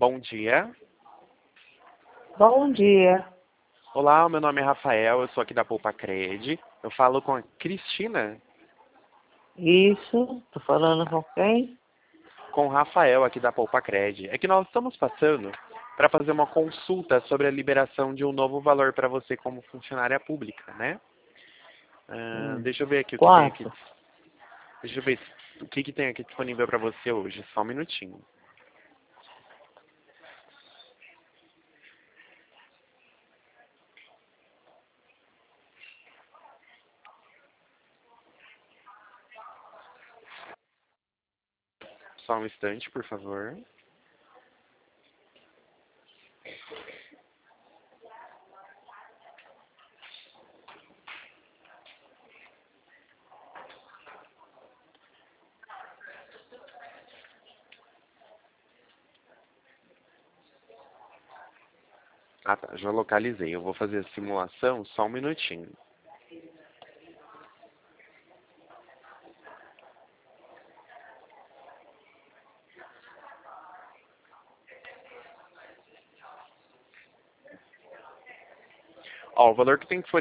Bom dia. Bom dia. Olá, meu nome é Rafael, eu sou aqui da Poupa Cred. Eu falo com a Cristina, Isso, tô falando com quem? com o Rafael aqui da Poupa Cred. É que nós estamos passando para fazer uma consulta sobre a liberação de um novo valor para você como funcionária pública, né? Deixa eu ver aqui o que tem aqui. Quanto? Deixa eu ver o que tem aqui disponível para você hoje. Só um minutinho. Só um instante, por favor. Ah, tá, já localizei. Eu vou fazer a simulação, só um minutinho. Ó, o valor que tem disponível